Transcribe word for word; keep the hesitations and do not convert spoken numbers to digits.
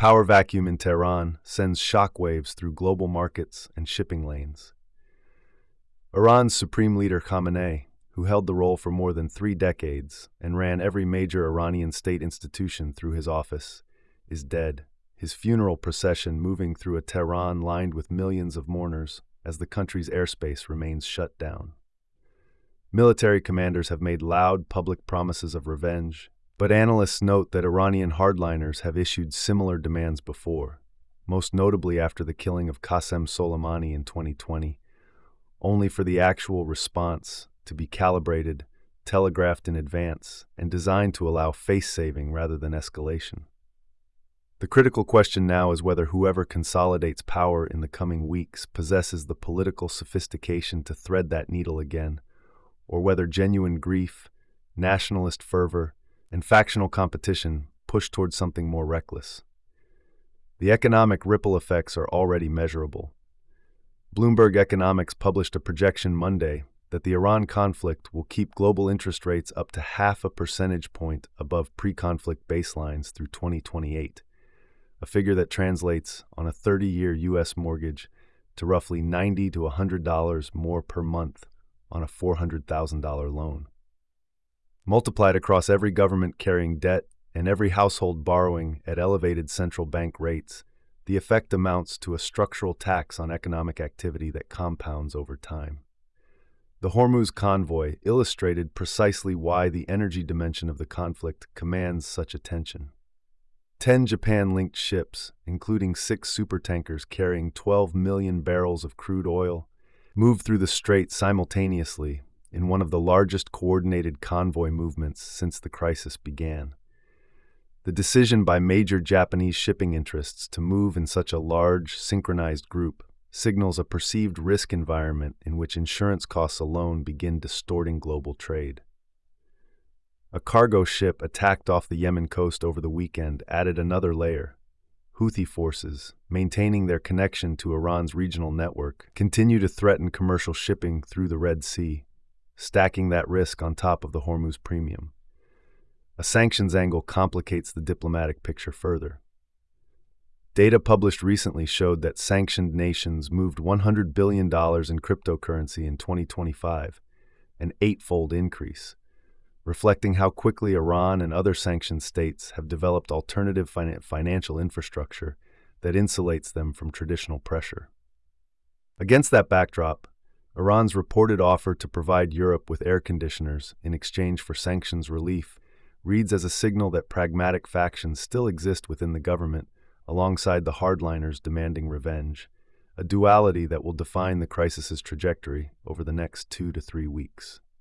power vacuum in Tehran sends shockwaves through global markets and shipping lanes. Iran's Supreme Leader Khamenei, who held the role for more than three decades and ran every major Iranian state institution through his office, is dead, his funeral procession moving through a Tehran lined with millions of mourners as the country's airspace remains shut down. Military commanders have made loud public promises of revenge, but analysts note that Iranian hardliners have issued similar demands before, most notably after the killing of Qasem Soleimani in twenty twenty, only for the actual response to be calibrated, telegraphed in advance, and designed to allow face-saving rather than escalation. The critical question now is whether whoever consolidates power in the coming weeks possesses the political sophistication to thread that needle again, or whether genuine grief, nationalist fervor, and factional competition push towards something more reckless. The economic ripple effects are already measurable. Bloomberg Economics published a projection Monday that the Iran conflict will keep global interest rates up to half a percentage point above pre-conflict baselines through twenty twenty-eight, a figure that translates on a thirty-year U S mortgage to roughly ninety to one hundred dollars more per month on a four hundred thousand dollar loan. Multiplied across every government carrying debt and every household borrowing at elevated central bank rates, the effect amounts to a structural tax on economic activity that compounds over time. The Hormuz convoy illustrated precisely why the energy dimension of the conflict commands such attention. Ten Japan-linked ships, including six supertankers carrying twelve million barrels of crude oil, moved through the strait simultaneously in one of the largest coordinated convoy movements since the crisis began. The decision by major Japanese shipping interests to move in such a large, synchronized group signals a perceived risk environment in which insurance costs alone begin distorting global trade. A cargo ship attacked off the Yemen coast over the weekend added another layer. Houthi forces, maintaining their connection to Iran's regional network, continue to threaten commercial shipping through the Red Sea, stacking that risk on top of the Hormuz premium. A sanctions angle complicates the diplomatic picture further. Data published recently showed that sanctioned nations moved one hundred billion dollars in cryptocurrency in twenty twenty-five, an eightfold increase, reflecting how quickly Iran and other sanctioned states have developed alternative fin- financial infrastructure that insulates them from traditional pressure. Against that backdrop, Iran's reported offer to provide Europe with air conditioners in exchange for sanctions relief reads as a signal that pragmatic factions still exist within the government, alongside the hardliners demanding revenge, a duality that will define the crisis's trajectory over the next two to three weeks.